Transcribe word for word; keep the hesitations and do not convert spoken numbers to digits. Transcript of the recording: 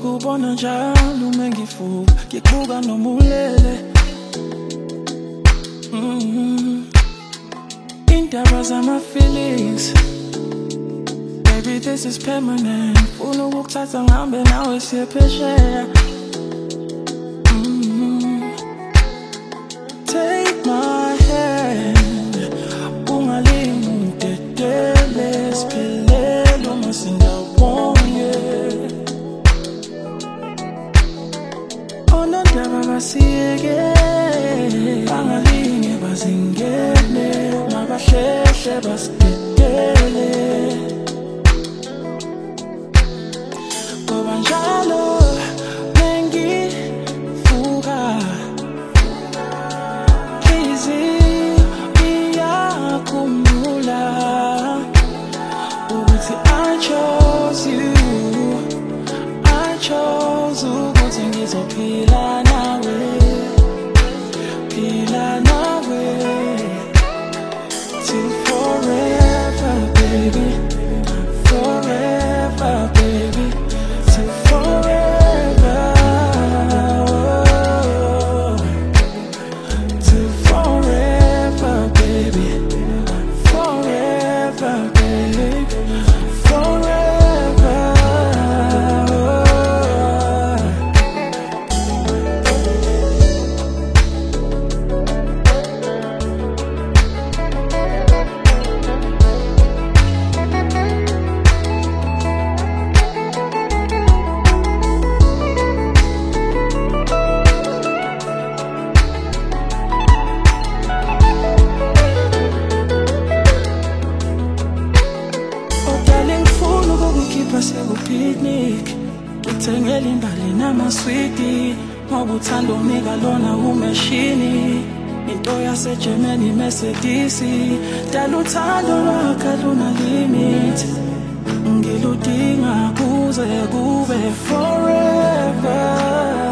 ngikubona njalo uma ngivuka ngikubuka noma ulele. Mm-hmm. Indaba zama feelings, baby this is permanent. Ufuna ukuthatha ngihambe nawe siye phesheya. Mm-hmm. Take my hand, ungalingi udedele, siphelele uma sindawonye. Onondaba basiyeke, bangalinge bazingene, mabahlehle basidedele. Ngoba njalo mengivuka inhliziyo iyakhumbula ukuthi I chose you, I chose ukuthi ngizophila nawe, phila nawe till forever baby, forever baby, till forever, oh, till forever baby, forever baby, forever, oh. Picnic, ngithengele imbali namaswiti, ngoba uthanda unika lona umeshini, into yaseGermany Mercedes, dala uthando lwakhe luna limit, ngiludinga kuze kube forever.